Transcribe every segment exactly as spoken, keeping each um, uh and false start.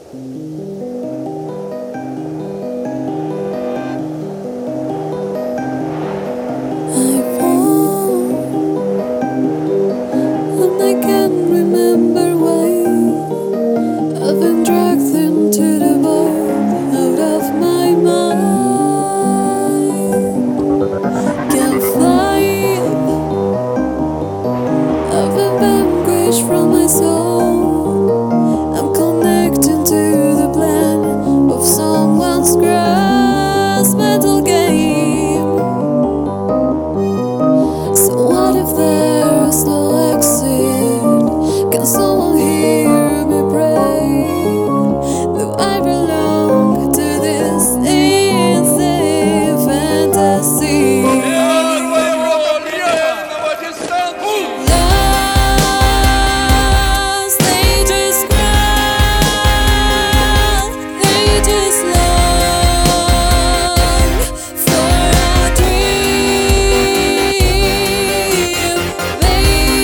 And I can't remember why I've been dragged into the void out of my mind. Can't fly, I've been vanquished from my soul. I'm connecting to the plan of someone's grass metal game. So what if there's no exit? Can someone hear me pray? Do I belong to this insane fantasy? Lost, they just cry, they just long for a dream. They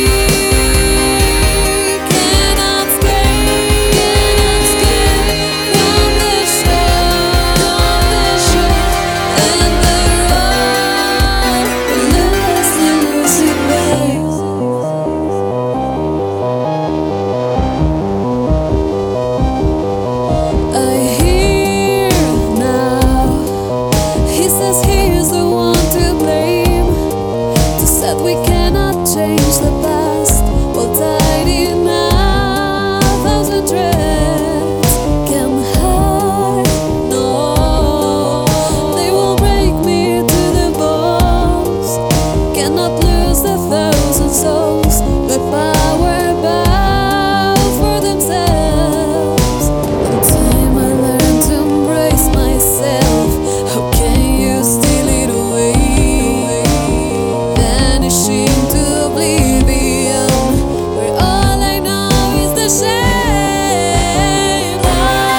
cannot escape from the show, and they're all relentlessly losing ways. I hear now, he says he is the one to blame. He said we cannot change the past, while tied in a thousand threads. Can't hide, no, they will break me to the bones. Cannot lose a thousand souls, the power bow for themselves. In time I learned to embrace myself. How can you steal it away? Vanishing to oblivion, where all I know is the shame.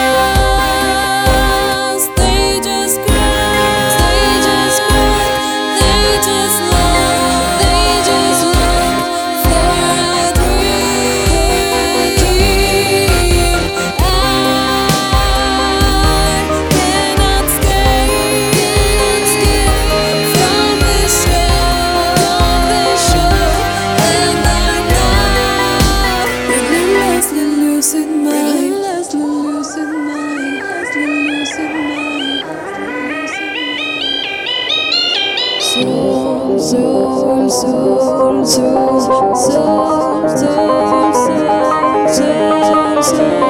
Lost, they just cry, they just cry, they just long, they just long for a dream. I cannot escape from this show, and I'm now relentlessly losing mine, relentlessly losing mine, relentlessly losing mine. Soul, soul, soul, soul, soul, soul, soul, soul, soul, soul.